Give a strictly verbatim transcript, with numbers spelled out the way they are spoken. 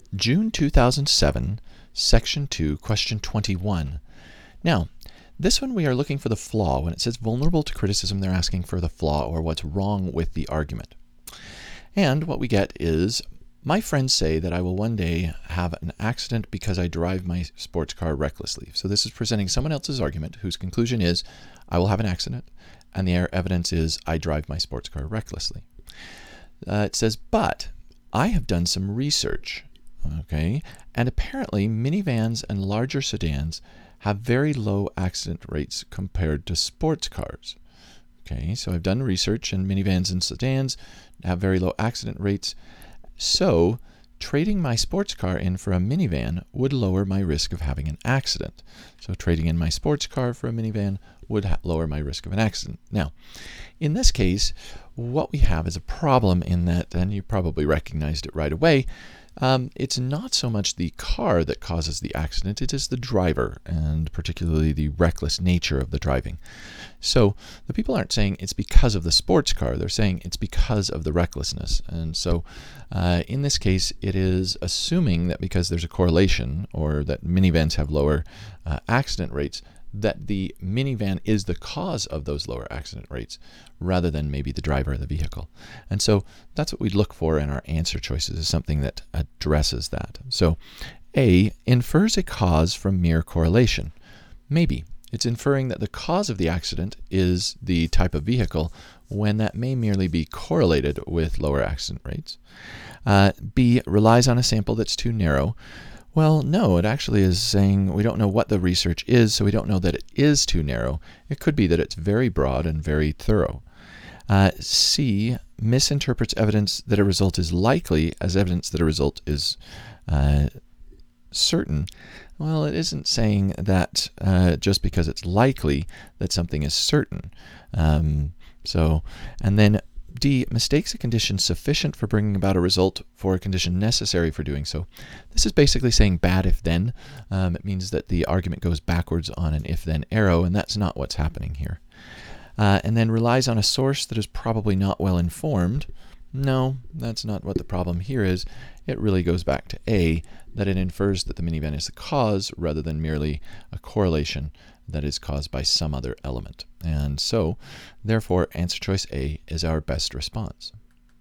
June two thousand seven, Section two, Question twenty-one. Now, this one we are looking for the flaw. When it says vulnerable to criticism, they're asking for the flaw or what's wrong with the argument. And what we get is, my friends say that I will one day have an accident because I drive my sports car recklessly. So this is presenting someone else's argument whose conclusion is, I will have an accident, and the evidence is, I drive my sports car recklessly. Uh, it says, but I have done some research, okay, and apparently minivans and larger sedans have very low accident rates compared to sports cars. Okay, so I've done research, and minivans and sedans have very low accident rates. So trading my sports car in for a minivan would lower my risk of having an accident. So trading in my sports car for a minivan would ha- lower my risk of an accident. Now, in this case, what we have is a problem in that, and you probably recognized it right away, um, it's not so much the car that causes the accident, it is the driver, and particularly the reckless nature of the driving. So the people aren't saying it's because of the sports car, they're saying it's because of the recklessness. And so uh, in this case, it is assuming that because there's a correlation, or that minivans have lower uh, accident rates, that the minivan is the cause of those lower accident rates, rather than maybe the driver of the vehicle. And so that's what we'd look for in our answer choices, is something that addresses that. So A, infers a cause from mere correlation. Maybe. It's inferring that the cause of the accident is the type of vehicle, when that may merely be correlated with lower accident rates. Uh, B, relies on a sample that's too narrow. Well, no, it actually is saying we don't know what the research is, so we don't know that it is too narrow. It could be that it's very broad and very thorough. Uh, C, misinterprets evidence that a result is likely as evidence that a result is uh, certain. Well, it isn't saying that uh, just because it's likely that something is certain. Um, so, and then D, mistakes a condition sufficient for bringing about a result for a condition necessary for doing so. This is basically saying bad if then. Um, it means that the argument goes backwards on an if then arrow, and that's not what's happening here. Uh, and then relies on a source that is probably not well informed. No, that's not what the problem here is. It really goes back to A, that it infers that the minivan is the cause rather than merely a correlation that is caused by some other element. And so, therefore, answer choice A is our best response.